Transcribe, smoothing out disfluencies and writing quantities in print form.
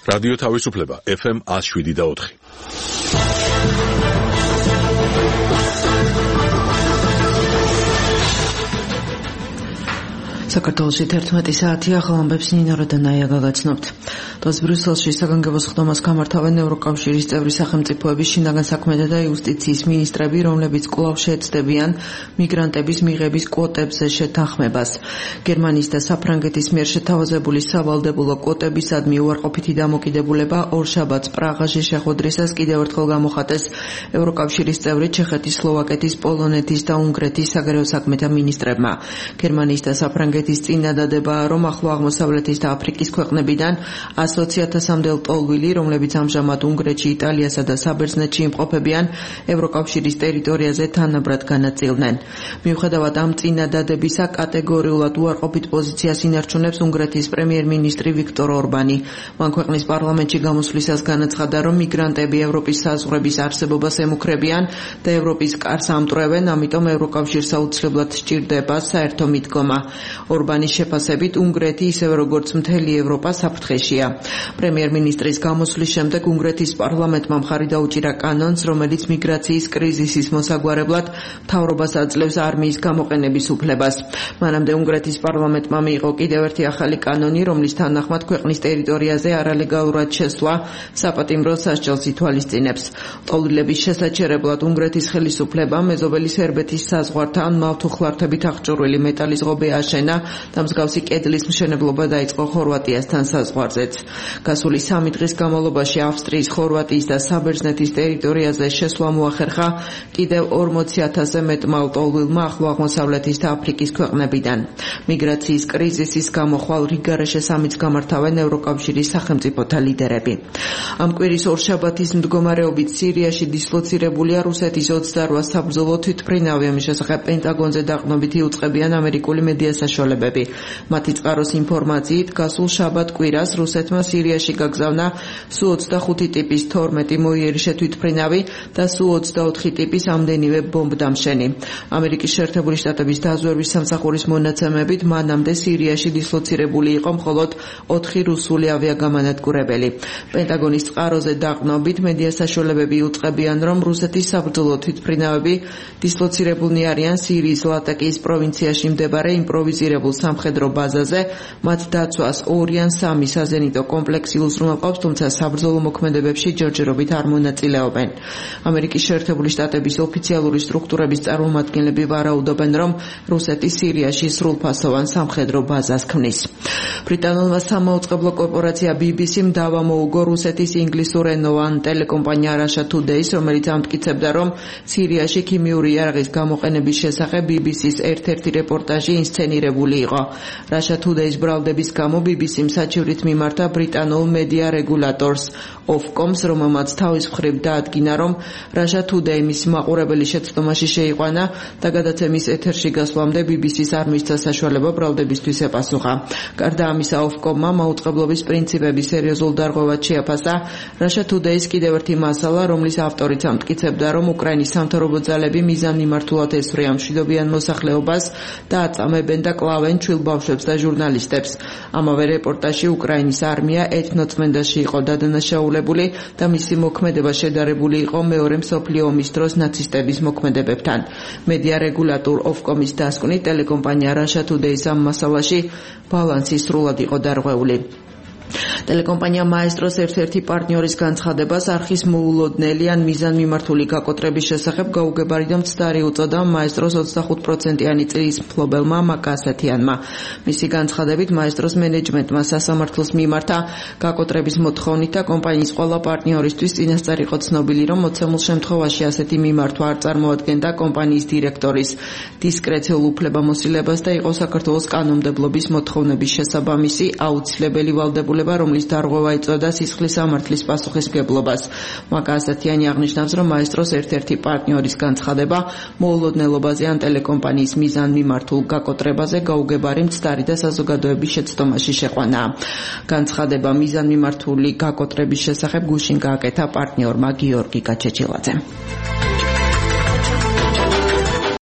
რადიო თავისუფლება FM 107.4. საქართველოში 11 საათია, ხალხებს ნინო როდანაია გაგაცნობთ. დღეს ბრიუსელში საგანგებო სხდომას გამართავენ ევროკავშირის წევრი სახელმწიფოების შინაგან საქმეთა და იუსტიციის მინისტრები, რომლებიც კვლავ შეეცდებიან მიგრანტების მიღების კვოტებზე შეთანხმებას. გერმანიის და საფრანგეთის მიერ შეთავაზებული სავალდებულო კვოტებისადმი უარყოფითი დამოკიდებულება ორშაბათს პრაღაში შეხვედრისას კიდევ ერთხელ გამოხატეს ევროკავშირის წევრი ჩეხეთის, სლოვაკეთის, პოლონეთის და უნგრეთის საგარეო საქმეთა მინისტრებმა. გერმანიის და საფრანგეთის წინადადებაა, რომ ახლო აღმოსავლეთის და აფრიკის ქვეყნებიდან 100,000-მდე ტოლვილი, რომლებიც ამჟამად უნგრეთში, იტალიასა და საბერძნეთში იმყოფებიან, ევროკავშირის ტერიტორიაზე თანაბრად განაწილდნენ. მიუხედავად ამ წინადადებისა, კატეგორიულად უარყოფით პოზიციას ინარჩუნებს უნგრეთის პრემიერ-მინისტრი ვიქტორ ორბანი. მან ქვეყნის პარლამენტში გამოსვლისას განაცხადა, რომ მიგრანტები ევროპის საზღვრების არსებობას ემუქრებიან და ევროპის კარს ამტვრევენ, ამიტომ ევროკავშირს აუცილებლად სჭირდება საერთო მიდგომა. ორბანის შეფასებით უნგრეთი ისევე როგორც მთელი ევროპა საფრთხეშია. პრემიერ-მინისტრის გამოსვლის შემდეგ უნგრეთის პარლამენტმა მხარი დაუჭირა კანონს, რომელიც მიგრაციის კრიზისის მოსაგვარებლად მთავრობას აძლევს არმიის გამოყენების უფლებას. მანამდე უნგრეთის პარლამენტმა მიიღო კიდევ ერთი ახალი კანონი, რომლის თანახმად ქვეყნის ტერიტორიაზე არალეგალურად შესვლა საპატიმრო სასჯელს ითვალისწინებს. ტოლვილების შესაჩერებლად უნგრეთის ხელისუფლებამ მეზობელი სერბეთის საზღვართან მავთუხლართებით აღჭურვილი მეტალის ღობე აშენა და მსგავსი კედლის მშენებლობა დაიწყო ხორვატიასთან საზღვარზეც. გასული 3 დღის განმავლობაში ავსტრიის, ხორვატიის და საბერძნეთის ტერიტორიაზე შესვლა მოახერხა კიდევ 40,000-ზე მეტმა ტოლვილმა ახლო აღმოსავლეთის და აფრიკის ქვეყნებიდან. მიგრაციის კრიზისის გამო ხვალ რიგარეშე სამიც გამართავენ ევროკავშირის სახელმწიფოთა ლიდერები. ამ კვირის ორშაბათის მდგომარეობით სირიაში დისლოცირებულია რუსეთის 28 საბრძოლო თვითმფრინავი, ამის შესახებ პენტაგონზე დაყრდნობით იუწყებიან ამერიკული მედია საშუალებები. მათი წყაროს ინფორმაციით, გასულ შაბათ კვირას რუსეთმა სირიაში გაგზავნა Su-25 ტიპის 12 მოიერიშე თვითმფრინავი და Su-24 ტიპის ამდენივე ბომბდამშენი. ამერიკის შეერთებული შტატების დაზვერვის სამსახურის მონაცემებით, მანამდე სირიაში დისლოცირებული იყო მხოლოდ 4 რუსული ავიაგამანადგურებელი. პენტაგონის წყაროზე დაყრდნობით მედია საშუალებები იუწყებიან, რომ რუსეთის საბრძოლო თვითმფრინავები დისლოცირებულნი არიან სირიის ლატაკიის პროვინციაში მდებარე იმპროვიზირებულ სამხედრო ბაზაზე. მათ დაცვას 2 ან 3 საზენიტო კომპლექსი უზრუნველყოფს, თუმცა საბრძოლო მოქმედებებში ჯერჯერობით არ მონაწილეობენ. ამერიკის შეერთებული შტატების ოფიციალური სტრუქტურების წარმომადგენლები ვარაუდობენ, რომ რუსეთი სირიაში სრულფასოვან სამხედრო ბაზას ქმნის. ბრიტანულმა სამაუწყებლო კორპორაცია BBC-მ დავა მოუგო რუსეთის ინგლისურენოვან ტელეკომპანია Russia Today-ს, რომელიც ამტკიცებდა, რომ სირიაში ქიმიური იარაღის გამოყენების შესახებ BBC-ს ერთ-ერთი რეპორტაჟი ინსცენირებული იყო. Russia Today-ს ბრალდების გამო BBC-მ საჩივრით მიმართა ბრიტანულ მედია რეგულატორს Ofcom-ს, რომელმაც თავის მხრივ დაადგინა, რომ Russia Today მის მაყურებელი შეცდომაში შეიყვანა და გადაცემის ეთერში გასვლამდე BBC-ს არ მისცა საშუალება ბრალდებისთვის ეპასუხა. გარდა ამისა, Ofcom-მა მაუწყებლობის პრინციპები სერიოზულ დარღვევად შეაფასა. Russia Today-ს კიდევ ერთი მასალა, რომლის ავტორიც ამტკიცებდა, რომ უკრაინის სამთავრობო ძალები მიზანმიმართულად ესვრიან მშვიდობიან მოსახლეობას და აწამებენ და კლავენ ჩვილ ბავშვებს და ჟურნალისტებს. ამავე რეპორტაჟში უკრაინის არმია ეთნოწმენდაში იყო დადანაშაულებული და მისი მოქმედება შედარებული იყო მეორე მსოფლიო ომის დროს ნაცისტების მოქმედებებთან. მედია რეგულატორ Ofcom-ის დასკვნით, ტელეკომპანია Russia Today-ს ამ მასალაში ბალანსი სრულად იყო დარღვეული. ტელეკომპანია მაესტროს ერთ-ერთი პარტნიორის განცხადებას არხის მოულოდნელი ან მიზანმიმართული გაკოტრების შესახებ გაუგებარი და მცდარი უწოდა მაესტროს 25%-იანი წლის მფლობელმა მაკასეთიანმა. მისი განცხადებით, მაესტროს მენეჯმენტმა სასამართლოს მიმართა გაკოტრების მოთხოვნით და კომპანიის ყველა პარტნიორისთვის წინასწარ იყო ცნობილი, რომ მოცემულ შემთხვევაში ასეთი მიმართვა არ წარმოადგენდა კომპანიის დირექტორის დისკრეციულ უფლებამოსილებას და იყო საქართველოს კანონმდებლობის მოთხოვნების შესაბამისი აუცილებელი ვალდებულება, რომლის დარღვევა იწვევდა სისხლის სამართლის პასუხისმგებლობას. მაკასათიანი აღნიშნავს, რომ მაესტროს ერთ-ერთი პარტნიორის განცხადება მოულოდნელობაზე ან ტელეკომპანიის მიზანმიმართულ გაკოტრებაზე გაუგებარი, მცდარი და საზოგადოების შეცდომაში შეყვანაა. განცხადება მიზანმიმართული გაკოტრების შესახებ გუშინ გააკეთა პარტნიორმა გიორგი გაჩეჩილაძემ.